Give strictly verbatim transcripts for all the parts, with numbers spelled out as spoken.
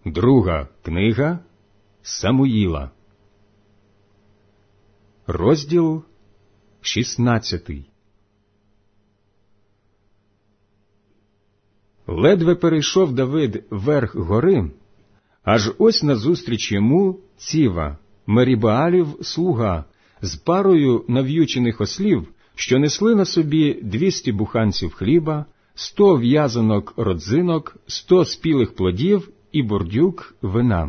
Друга книга Самуїла, розділ шістнадцятий. Ледве перейшов Давид верх гори, аж ось назустріч йому Ціва, Мерібаалів слуга, з парою нав'ючених ослів, що несли на собі двісті буханців хліба, сто в'язанок родзинок, сто спілих плодів і бурдюк вина.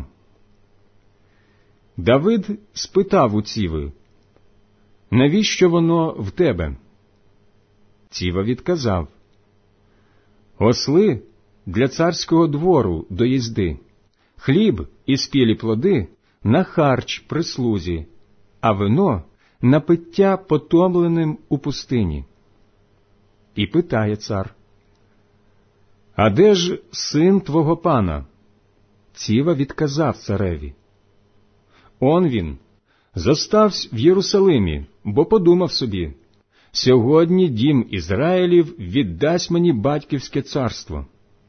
Давид спитав у Ціви: «Навіщо воно в тебе?» Ціва відказав: «Осли для царського двору до їзди, хліб і спілі плоди на харч прислузі, а вино на пиття потомленим у пустині». І питає цар: «А де ж син твого пана?» Ціва відказав цареві: «Он він, зоставсь в Єрусалимі, бо подумав собі: сьогодні дім Ізраїлів віддасть мені батьківське царство».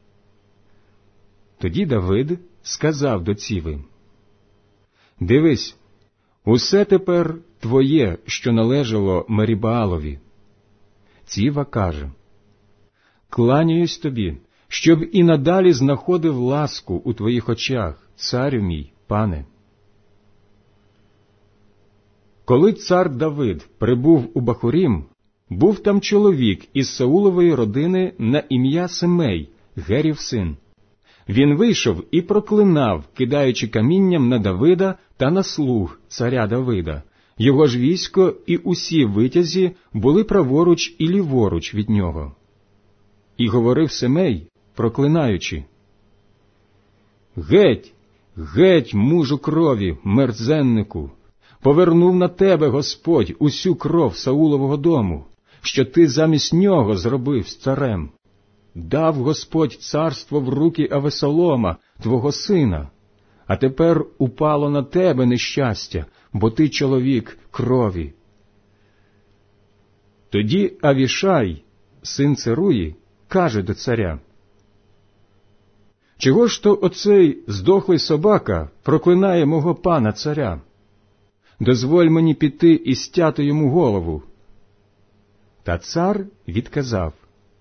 Тоді Давид сказав до Ціви: «Дивись, усе тепер твоє, що належало Мерібаалові». Ціва каже: «Кланяюсь тобі, щоб і надалі знаходив ласку у твоїх очах, царю мій, пане». Коли цар Давид прибув у Бахурім, був там чоловік із Саулової родини на ім'я Семей, Герів син. Він вийшов і проклинав, кидаючи камінням на Давида та на слуг царя Давида. Його ж військо і усі витязі були праворуч і ліворуч від нього. І говорив Семей, проклинаючи: «Геть, геть, мужу крові, мерзеннику! Повернув на тебе Господь усю кров Саулового дому, що ти замість нього зробив з царем. Дав Господь царство в руки Авесолома, твого сина, а тепер упало на тебе нещастя, бо ти чоловік крові». Тоді Авішай, син Церуї, каже до царя: «Чого ж то оцей здохлий собака проклинає мого пана царя? Дозволь мені піти і стяти йому голову». Та цар відказав: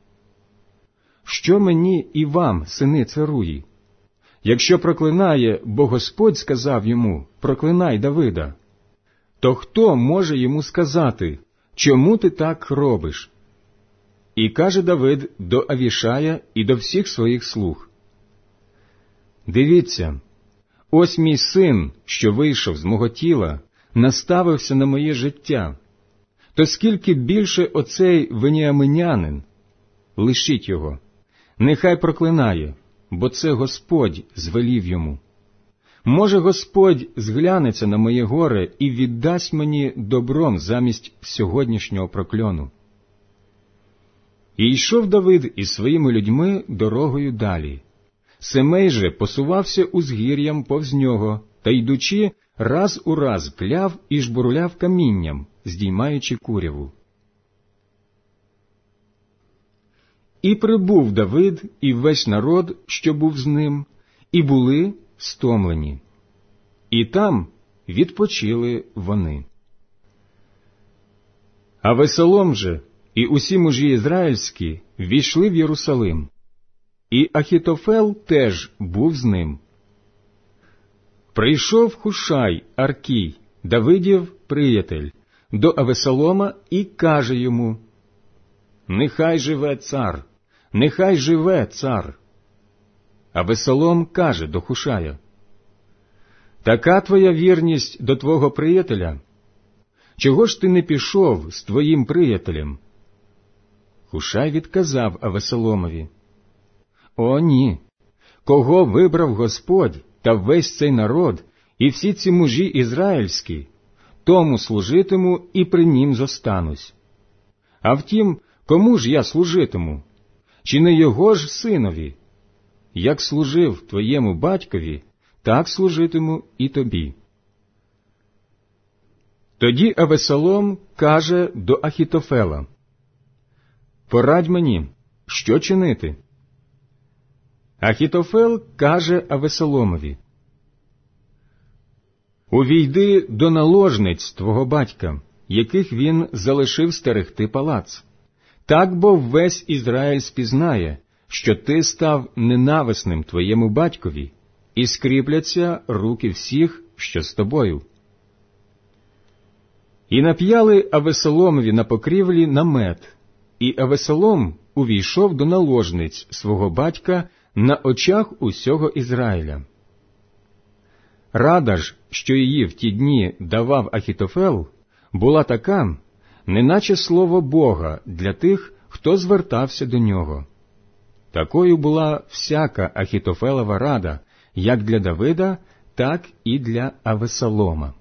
«Що мені і вам, сини Церуї? Якщо проклинає, бо Господь сказав йому: проклинай Давида, то хто може йому сказати: чому ти так робиш?» І каже Давид до Авішая і до всіх своїх слуг: «Дивіться, ось мій син, що вийшов з мого тіла, наставився на моє життя. То скільки більше оцей веніаминянин? Лишіть його, нехай проклинає, бо це Господь звелів йому. Може, Господь зглянеться на моє горе і віддасть мені добром замість сьогоднішнього прокльону». І йшов Давид із своїми людьми дорогою далі. Семей же посувався узгір'ям повз нього, та, йдучи, раз у раз кляв і жбурляв камінням, здіймаючи куряву. І прибув Давид і весь народ, що був з ним, і були стомлені. І там відпочили вони. Авесолом же і усі мужі ізраїльські ввійшли в Єрусалим, і Ахітофел теж був з ним. Прийшов Хушай Аркій, Давидів приятель, до Авесолома і каже йому: «Нехай живе цар, нехай живе цар». Авесолом каже до Хушая: «Така твоя вірність до твого приятеля? Чого ж ти не пішов з твоїм приятелем?» Хушай відказав Авесоломові: «О, ні! Кого вибрав Господь та весь цей народ і всі ці мужі ізраїльські, тому служитиму і при нім зостанусь. А втім, кому ж я служитиму? Чи не його ж синові? Як служив твоєму батькові, так служитиму і тобі». Тоді Авесолом каже до Ахітофела: «Порадь мені, що чинити?» Ахітофел каже Авесоломові: «Увійди до наложниць твого батька, яких він залишив стерегти палац. Так бо весь Ізраїль спізнає, що ти став ненависним твоєму батькові, і скріпляться руки всіх, що з тобою». І нап'яли Авесоломові на покрівлі намет, і Авесолом увійшов до наложниць свого батька на очах усього Ізраїля. Рада ж, що її в ті дні давав Ахітофел, була така, неначе слово Бога для тих, хто звертався до нього. Такою була всяка Ахітофелова рада, як для Давида, так і для Авесолома.